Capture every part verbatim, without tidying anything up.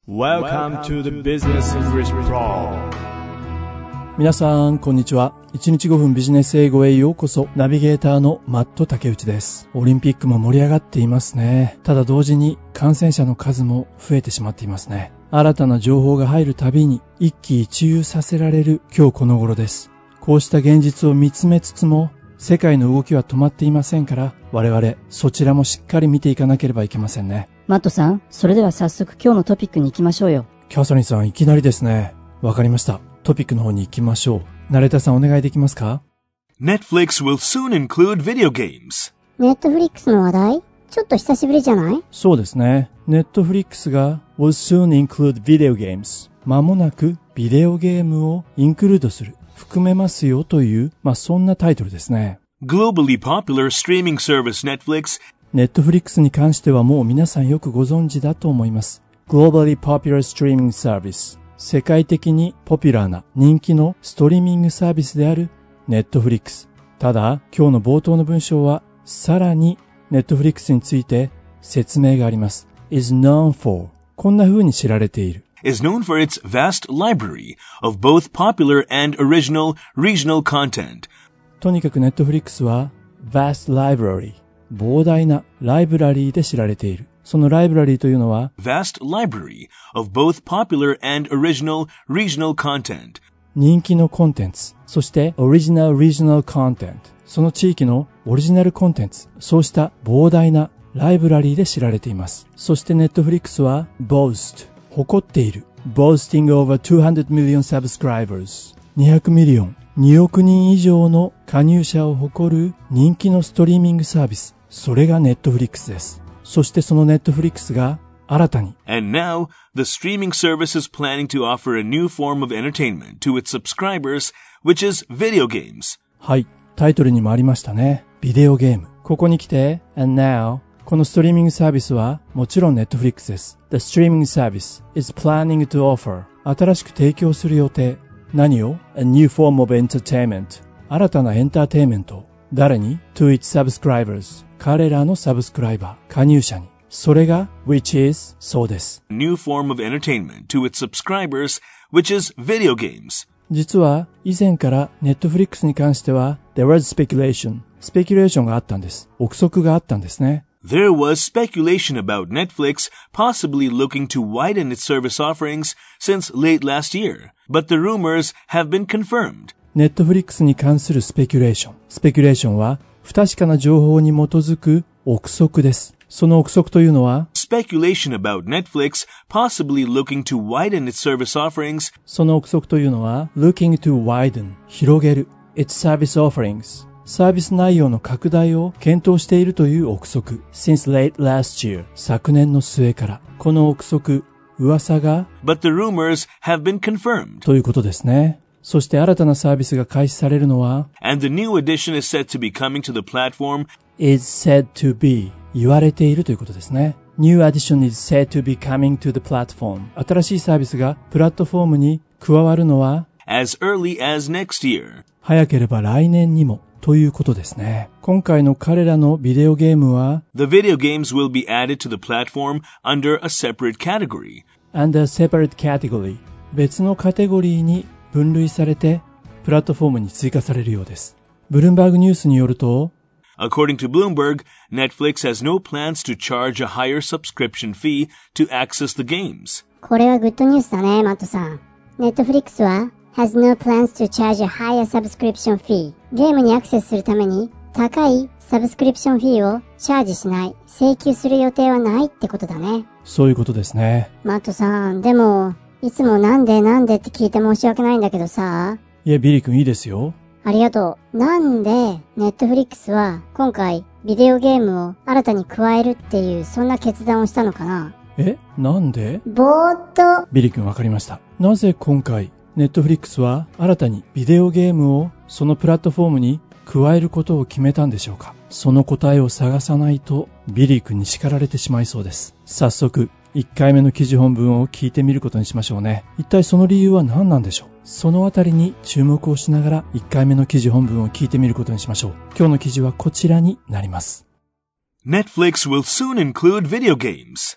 Welcome to the Business English Pro。 皆さんこんにちは。いちにちごふんビジネス英語へようこそ。ナビゲーターのマット竹内です。オリンピックも盛り上がっていますね。ただ同時に感染者の数も増えてしまっていますね。新たな情報が入るたびに一喜一憂させられる今日この頃です。こうした現実を見つめつつも世界の動きは止まっていませんから、我々そちらもしっかり見ていかなければいけませんね。 マットさん、それでは早速今日のトピックに行きましょうよ。 キャサリンさん、いきなりですね。わかりました。トピックの方に行きましょう。ナレーターさんお願いできますか？ Netflix will soon include video games. ネットフリックスの話題？ちょっと久しぶりじゃない？ そうですね。ネットフリックスが will soon include video games。間もなくビデオゲームをインクルードする、含めますよという、まあそんなタイトルですね。 Globally popular streaming service Netflix。 ネットフリックスに関してはもう皆さんよくご存知だと思います。Globally popular streaming service。世界的にポピュラーな人気のストリーミングサービスであるネットフリックス。ただ、今日の冒頭の文章はさらにネットフリックスについて説明があります。is known for。こんな風に知られている。 is known for its vast library of both popular and original regional content. とにかくネットフリックスは vast library。膨大なライブラリーで知られている。そのライブラリーというのは vast library of both popular and original regional content。 人気のコンテンツ、そして original regional content。その地域のオリジナルコンテンツ、そうした膨大なライブラリーで知られています。そしてネットフリックスは boast、誇っている。boasting over two hundred million subscribers。にひゃくミリオン、におくにん以上の加入者を誇る人気のストリーミングサービス。それがネットフリックスです。そしてそのネットフリックスが新たに And now, the streaming service is planning to offer a new form of entertainment to its subscribers, which is video games. はい、タイトルにもありましたね。ビデオゲーム。ここに来て And now、このストリーミングサービスはもちろんネットフリックスです。The streaming service is planning to offer 新しく提供する予定。何を A new form of entertainment 新たなエンターテインメント。誰に ?to its subscribers 彼らのサブスクライバー、加入者に。それが which is そうです。 A new form of entertainment to its subscribers, which is video games. 実は以前からネットフリックスに関しては there was speculation スペキュレーションがあったんです。憶測があったんですね。 There was speculation about Netflix possibly looking to widen its service offerings since late last year, but the rumors have been confirmed. ネットフリックスに関するスペキュレーション。スペキュレーションは不確かな情報に基づく憶測です。その憶測というのは Speculation about Netflix possibly looking to widen its service offerings. その憶測というのは looking to widen 広げる its service offerings サービス内容の拡大を検討しているという憶測 since late last year 昨年の末からこの憶測噂が But the rumors have been confirmed. ということですね。そして新たなサービスが開始されるのは And the new edition is set to be coming to the platform. is said to be 言われているということですね。New edition is said to be coming to the platform 新しいサービスがプラットフォームに加わるのは as early as next year. 早ければ来年にもということですね。今回の彼らのビデオゲームは The video games will be added to the platform under a separate category. under a separate category 別のカテゴリーに分類されてプラットフォームに追加されるようです。ブルームバーグニュースによると According to Bloomberg, Netflix has no plans to charge a higher subscription fee to access the games. これはグッドニュースだね、マットさん。ネットフリックスは has no plans to charge a higher subscription fee。ゲームにアクセスするために高いサブスクリプションフィーをチャージしない、請求する予定はないってことだね。 そういうことですね。 マットさん、でも、いつもなんでなんでって聞いて申し訳ないんだけどさ。 いや、ビリー君いいですよ。 ありがとう。なんで、ネットフリックスは今回ビデオゲームを新たに加えるっていうそんな決断をしたのかな？ え、なんで？ ぼーっと。 ビリー君わかりました。なぜ今回ネットフリックスは新たにビデオゲームをそのプラットフォームに加えることを決めたんでしょうか？その答えを探さないとビリー君に叱られてしまいそうです。早速いっかいめの記事本文を聞いてみることにしましょうね。一体その理由は何なんでしょう？そのあたりに注目をしながらいっかいめの記事本文を聞いてみることにしましょう。今日の記事はこちらになります。 Netflix will soon include video games.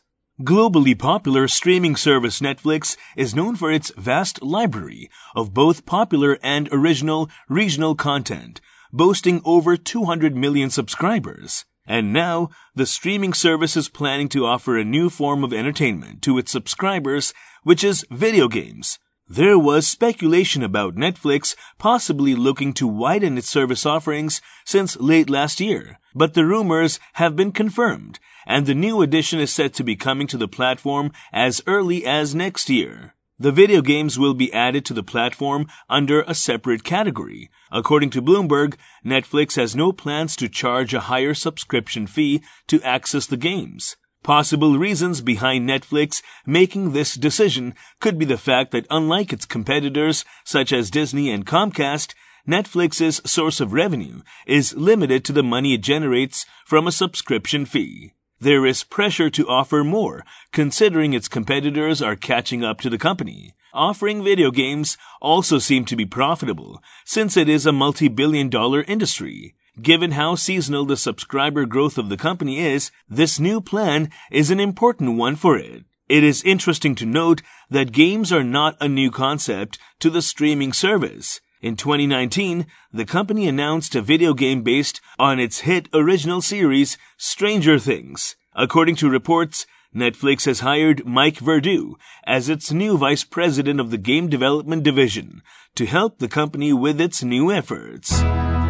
Globally popular streaming service Netflix is known for its vast library of both popular and original regional content, boasting over two hundred million subscribers. And now, the streaming service is planning to offer a new form of entertainment to its subscribers, which is video games. There was speculation about Netflix possibly looking to widen its service offerings since late last year, but the rumors have been confirmed, and the new edition is set to be coming to the platform as early as next year. The video games will be added to the platform under a separate category. According to Bloomberg, Netflix has no plans to charge a higher subscription fee to access the games. Possible reasons behind Netflix making this decision could be the fact that unlike its competitors such as Disney and Comcast, Netflix's source of revenue is limited to the money it generates from a subscription fee. There is pressure to offer more, considering its competitors are catching up to the company. Offering video games also seem to be profitable, since it is a multi-billion dollar industry. Given how seasonal the subscriber growth of the company is, this new plan is an important one for it. It is interesting to note that games are not a new concept to the streaming service. In twenty nineteen, the company announced a video game based on its hit original series, Stranger Things. According to reports, Netflix has hired Mike Verdu as its new vice president of the game development division to help the company with its new efforts.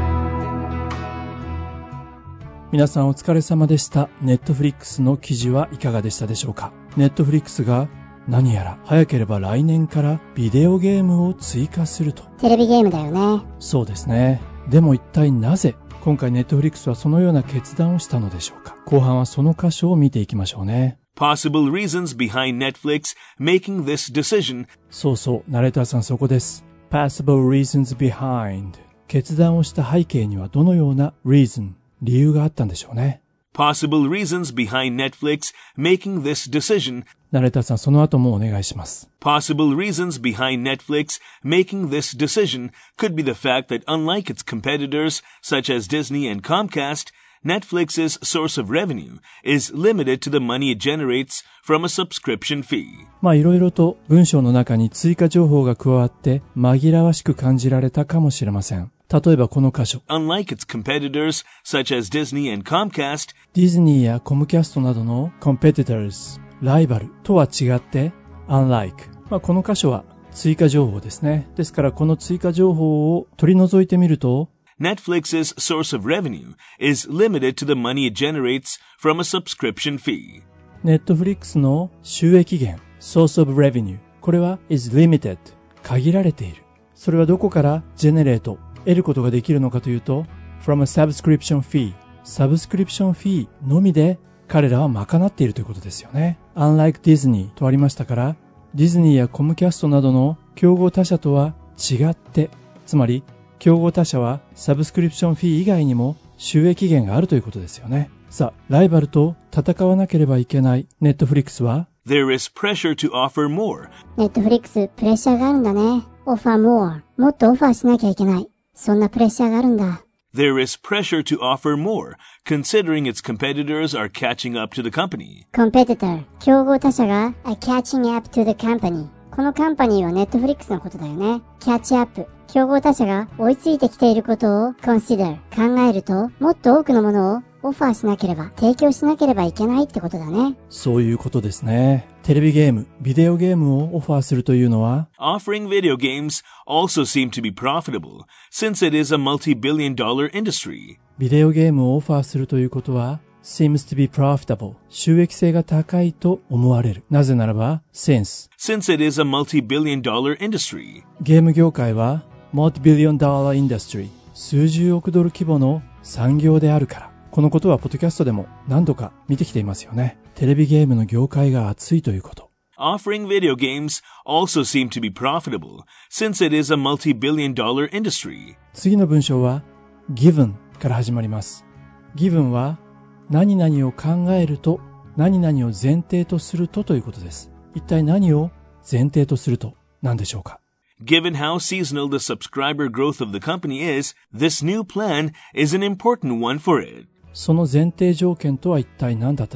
皆さんお疲れ様でした。Netflix の記事はいかがでしたでしょうか。Netflix が何やら早ければ来年からビデオゲームを追加すると。 テレビゲームだよね。 そうですね。でも一体なぜ今回 Netflix はそのような決断をしたのでしょうか。後半はその箇所を見ていきましょうね。 Possible reasons behind Netflix making this decision. そうそう、ナレーターさんそこです。Possible reasons behind。決断をした背景にはどのような reason、理由があったんでしょうね。 Possible reasons behind Netflix making this decision. ナレーターさんその後もお願いします。 Possible reasons behind Netflix making this decision could be the fact that unlike its competitors such as Disney and Comcast, Netflix's source of revenue is limited to the money it generates from a subscription fee. まあいろいろと文章の中に追加情報が加わって紛らわしく感じられたかもしれません。例えばこの箇所。 Unlike its competitors such as Disney and Comcast, ディズニーやコムキャストなどの competitors、ライバルとは違って unlike、まあ、この箇所は追加情報ですね。ですからこの追加情報を取り除いてみると、 Netflix's source of revenue is limited to the money it generates from a subscription fee. Netflix の収益源 source of revenue これは is limited 限られている。それはどこから generate 得ることができるのかというと from a subscription fee サブスクリプションフィーのみで彼らは賄っているということですよね。Unlike Disney とありましたから、ディズニーやコムキャストなどの競合他社とは違って、つまり競合他社はサブスクリプションフィー以外にも収益源があるということですよね。さあ、ライバルと戦わなければいけないネットフリックスは There is pressure to offer more. ネットフリックスプレッシャーがあるんだね。offer more。もっとオファーしなきゃいけない。そんなプレッシャーがあるんだ。 There is pressure to offer more, considering its competitors are catching up to the company. competitor。競合他社が are catching up to the company。このカンパニーはネットフリックスのことだよね。catch up。競合他社が追いついてきていることを consider 考えると、もっと多くのものをオファーしなければ、提供しなければいけないってことだね。 そういうことですね。テレビゲーム、ビデオゲームをオファーするというのは Offering video games also seem to be profitable, since it is a multi-billion dollar industry. ビデオゲームをオファーするということは seems to be profitable 収益性が高いと思われる。なぜならば since Since it is a multi-billion dollar industry. ゲーム業界は multi-billion dollar industry 数十億ドル規模の産業であるから。このことはポッドキャストでも何度か見てきていますよね。テレビゲームの業界が熱いということ。 Offering video games also seem to be profitable, since it is a multi-billion dollar industry. 次の文章は given から始まります。given は何々を考えると、何々を前提とするとということです。一体何を前提とすると何でしょうか。 Given how seasonal the subscriber growth of the company is, this new plan is an important one for it. その前提条件とは一体何だったでしょう。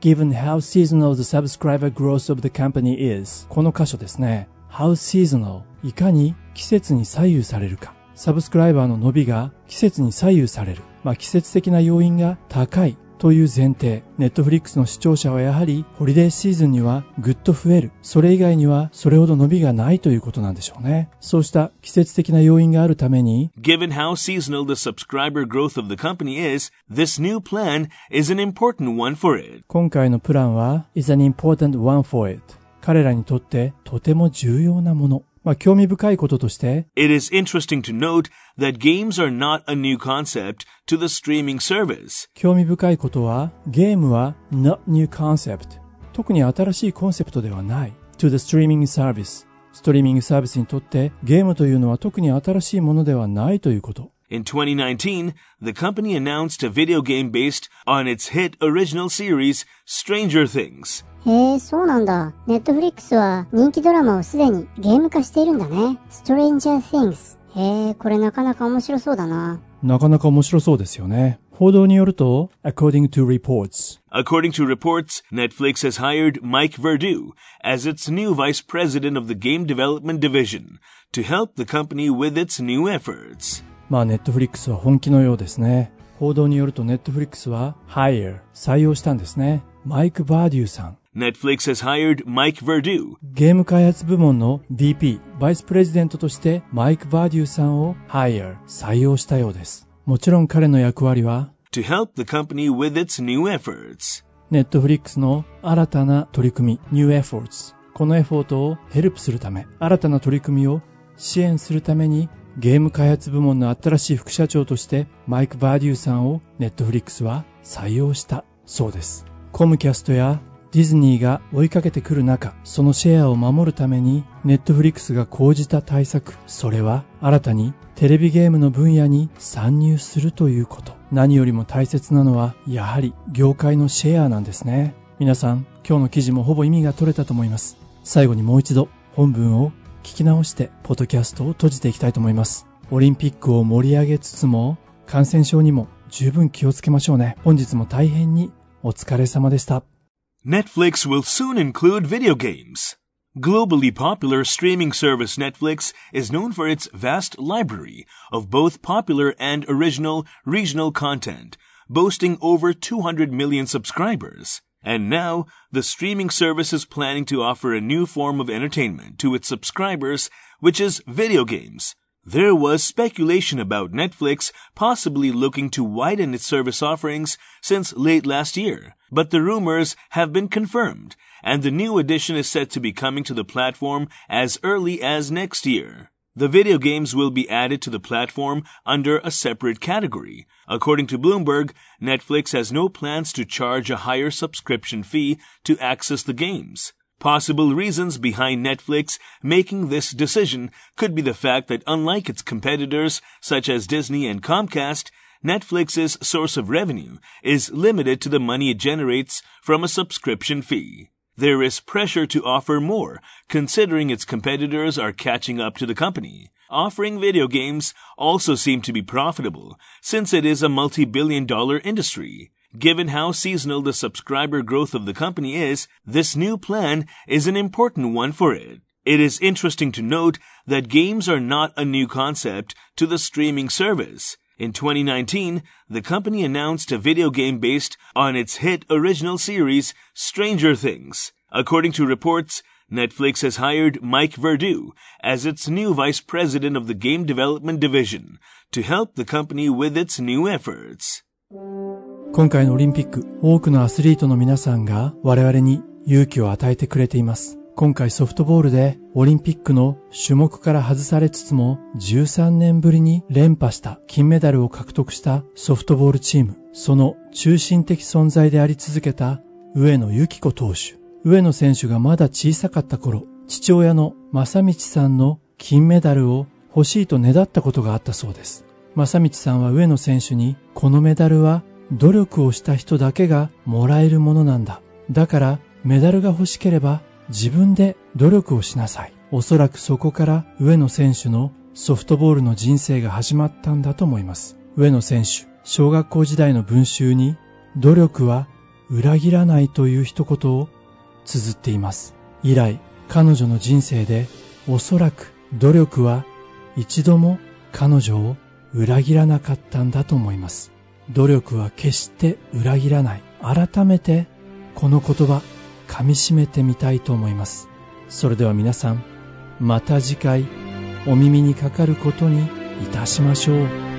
given how seasonal the subscriber growth of the company is. この箇所ですね。how seasonal いかに季節に左右されるか。サブスクライバーの伸びが季節に左右される。まあ季節的な要因が高いという前提。ネットフリックスの視聴者はやはりホリデーシーズンにはぐっと増える。それ以外にはそれほど伸びがないということなんでしょうね。そうした季節的な要因があるために Given how seasonal the subscriber growth of the company is, this new plan is an important one for it. 今回のプランは is an important one for it. 彼らにとってとても重要なもの。まあ、興味深いこととして It is interesting to note that games are not a new concept to the streaming service. 興味深いことはゲームは not new concept 特に新しいコンセプトではない to the streaming service ストリーミングサービスにとってゲームというのは特に新しいものではないということ。 In twenty nineteen, the company announced a video game based on its hit original series, Stranger Things. へえ、そうなんだ。ネットフリックスは人気ドラマをすでにゲーム化しているんだね。Stranger Things。へえ、これなかなか面白そうだな。 なかなか面白そうですよね。報道によると、according to reports. According to reports, Netflix has hired Mike Verdu as its new vice president of the game development division to help the company with its new efforts. まあネットフリックスは本気のようですね。報道によるとネットフリックスは hire 採用したんですね。マイク・バーデューさん。 Netflix has hired Mike Verdu. ゲーム開発部門の ブイピー、バイスプレジデントとしてマイク・バーデューさんを hire 採用したようです。もちろん彼の役割は to help the company with its new efforts. ネットフリックスの新たな取り組み new efforts このエフォートをヘルプするため新たな取り組みを支援するためにゲーム開発部門の新しい副社長としてマイク・バーデューさんをネットフリックスは採用したそうです。コムキャストやディズニーが追いかけてくる中、そのシェアを守るためにネットフリックスが講じた対策、それは新たにテレビゲームの分野に参入するということ。何よりも大切なのはやはり業界のシェアなんですね。皆さん、今日の記事もほぼ意味が取れたと思います。最後にもう一度本文を聞き直してポッドキャストを閉じていきたいと思います。オリンピックを盛り上げつつも感染症にも十分気をつけましょうね。本日も大変にお疲れ様でした。 Netflix will soon include video games. Globally popular streaming service Netflix is known for its vast library of both popular and original regional content, boasting over two hundred million subscribers. And now, the streaming service is planning to offer a new form of entertainment to its subscribers, which is video games. There was speculation about Netflix possibly looking to widen its service offerings since late last year, but the rumors have been confirmed, and the new edition is set to be coming to the platform as early as next year. The video games will be added to the platform under a separate category. According to Bloomberg, Netflix has no plans to charge a higher subscription fee to access the games. Possible reasons behind Netflix making this decision could be the fact that unlike its competitors such as Disney and Comcast, Netflix's source of revenue is limited to the money it generates from a subscription fee. There is pressure to offer more, considering its competitors are catching up to the company. Offering video games also seem to be profitable, since it is a multi-billion dollar industry. Given how seasonal the subscriber growth of the company is, this new plan is an important one for it. It is interesting to note that games are not a new concept to the streaming service. In twenty nineteen, the company announced a video game based on its hit original series, Stranger Things. According to reports, Netflix has hired Mike Verdu as its new vice president of the game development division to help the company with its new efforts. 今回のオリンピック、多くのアスリートの皆さんが我々に勇気を与えてくれています。今回ソフトボールでオリンピックの種目から外されつつもじゅうさんねんぶりに連覇した金メダルを獲得したソフトボールチーム、その中心的存在であり続けた上野由岐子投手。上野選手がまだ小さかった頃、父親の正道さんの金メダルを欲しいとねだったことがあったそうです。正道さんは上野選手に、このメダルは努力をした人だけがもらえるものなんだ。だからメダルが欲しければ自分で努力をしなさい。おそらくそこから上野選手のソフトボールの人生が始まったんだと思います。上野選手、小学校時代の文集に努力は裏切らないという一言を綴っています。以来、彼女の人生でおそらく努力は一度も彼女を裏切らなかったんだと思います。努力は決して裏切らない。改めてこの言葉噛み締めてみたいと思います。それでは皆さん、また次回お耳にかかることにいたしましょう。